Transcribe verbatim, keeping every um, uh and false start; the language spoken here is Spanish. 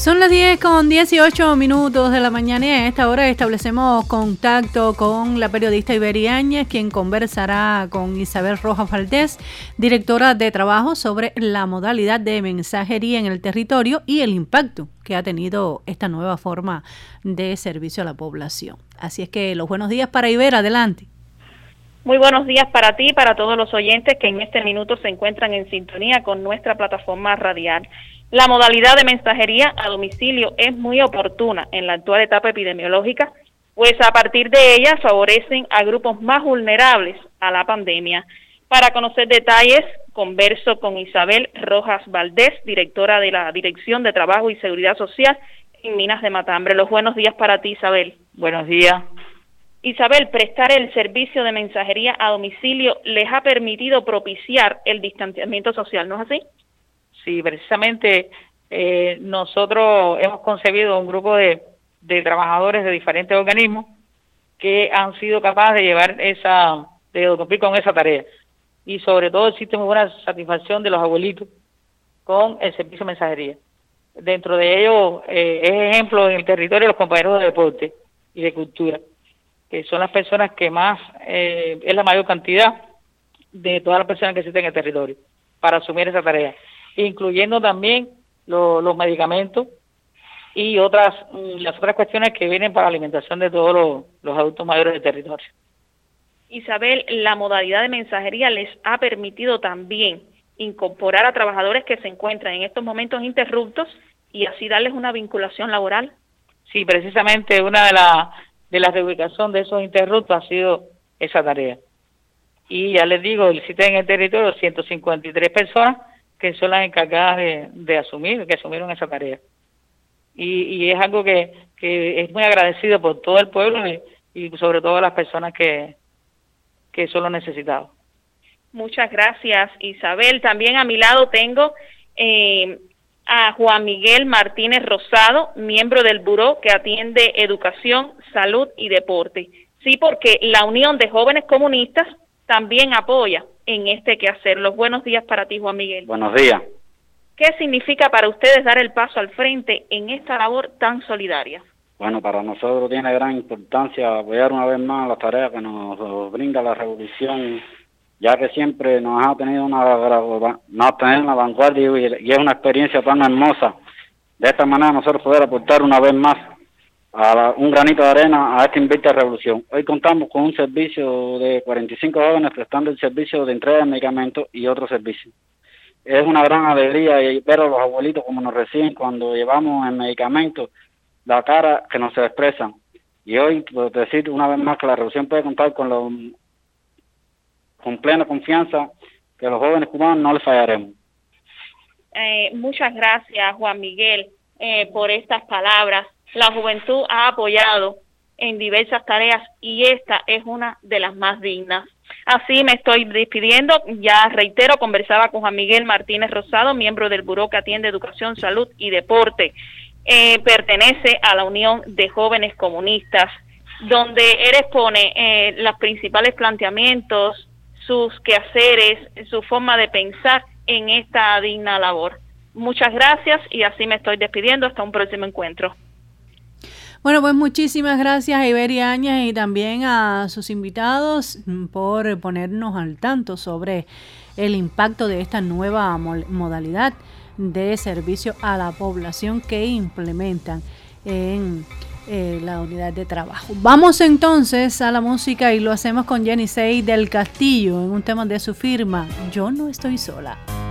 Son las diez con dieciocho minutos de la mañana y a esta hora establecemos contacto con la periodista Ibery Áñez, quien conversará con Isabel Rojas Valdés, directora de trabajo, sobre la modalidad de mensajería en el territorio y el impacto que ha tenido esta nueva forma de servicio a la población. Así es que los buenos días para Iber, adelante. Muy buenos días para ti y para todos los oyentes que en este minuto se encuentran en sintonía con nuestra plataforma radial. La modalidad de mensajería a domicilio es muy oportuna en la actual etapa epidemiológica, pues a partir de ella favorecen a grupos más vulnerables a la pandemia. Para conocer detalles, converso con Isabel Rojas Valdés, directora de la Dirección de Trabajo y Seguridad Social en Minas de Matambre. Los buenos días para ti, Isabel. Buenos días. Isabel, prestar el servicio de mensajería a domicilio les ha permitido propiciar el distanciamiento social, ¿no es así? Sí, precisamente eh, nosotros hemos concebido un grupo de, de trabajadores de diferentes organismos que han sido capaces de llevar esa, de cumplir con esa tarea. Y sobre todo existe muy buena satisfacción de los abuelitos con el servicio de mensajería. Dentro de ellos eh, es ejemplo en el territorio los compañeros de deporte y de cultura, que son las personas que más, eh, es la mayor cantidad de todas las personas que existen en el territorio para asumir esa tarea, incluyendo también lo, los medicamentos y otras las otras cuestiones que vienen para la alimentación de todos los, los adultos mayores del territorio. Isabel, la modalidad de mensajería les ha permitido también incorporar a trabajadores que se encuentran en estos momentos interruptos y así darles una vinculación laboral. Sí, precisamente una de las de la reubicación de esos interruptos ha sido esa tarea. Y ya les digo, existen en el territorio ciento cincuenta y tres personas que son las encargadas de, de asumir, que asumieron esa tarea. Y, y es algo que, que es muy agradecido por todo el pueblo y, y sobre todo las personas que, que son los necesitados. Muchas gracias, Isabel. También a mi lado tengo eh, a Juan Miguel Martínez Rosado, miembro del Buró que atiende Educación, Salud y Deporte. Sí, porque la Unión de Jóvenes Comunistas también apoya en este quehacer. Los buenos días para ti, Juan Miguel. Buenos días. ¿Qué significa para ustedes dar el paso al frente en esta labor tan solidaria? Bueno, para nosotros tiene gran importancia apoyar una vez más las tareas que nos brinda la revolución, ya que siempre nos ha tenido una, nos ha tenido una vanguardia y, y es una experiencia tan hermosa. De esta manera nosotros poder aportar una vez más a la, un granito de arena a esta invicta revolución. Hoy contamos con un servicio de cuarenta y cinco jóvenes prestando el servicio de entrega de medicamentos y otros servicios. Es una gran alegría ver a los abuelitos como nos reciben cuando llevamos el medicamento, la cara que nos expresan. Y hoy, puedo decir una vez más que la revolución puede contar con, lo, con plena confianza que los jóvenes cubanos no les fallaremos. Eh, muchas gracias, Juan Miguel, eh, por estas palabras. La juventud ha apoyado en diversas tareas y esta es una de las más dignas. Así me estoy despidiendo. Ya reitero, conversaba con Juan Miguel Martínez Rosado, miembro del Buró que atiende Educación, Salud y Deporte. Eh, pertenece a la Unión de Jóvenes Comunistas, donde él expone eh, los principales planteamientos, sus quehaceres, su forma de pensar en esta digna labor. Muchas gracias y así me estoy despidiendo. Hasta un próximo encuentro. Bueno, pues muchísimas gracias a Ibery Áñez y también a sus invitados por ponernos al tanto sobre el impacto de esta nueva modalidad de servicio a la población que implementan en eh, la unidad de trabajo. Vamos entonces a la música y lo hacemos con Jenny Sei del Castillo en un tema de su firma, Yo no estoy sola.